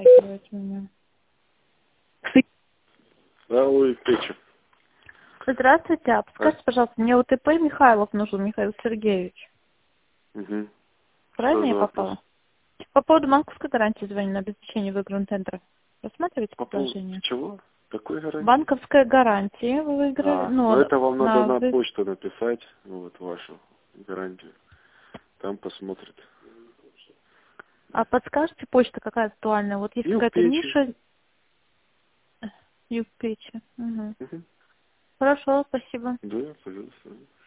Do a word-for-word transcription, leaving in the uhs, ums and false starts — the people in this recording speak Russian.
Затягивает меня. Алло, Печа. Здравствуйте, а подскажите, пожалуйста, мне УТП Михайлов нужен, Михаил Сергеевич. Угу. Правильно Что я за вопрос? попала? По поводу банковской гарантии звоню на обеспечение выигрын-центра. Рассматриваете По поводу предложение? чего? Какой гарантии? Банковская гарантия вы выиграли. А, Ну, ну это вам надо на на вы- почту написать, вот вашу гарантию. Там посмотрят. А подскажете, почта какая актуальная? Вот есть И в какая-то Печи. ниша. Юг Печи. Угу. Угу. Хорошо, спасибо. Да, пожалуйста.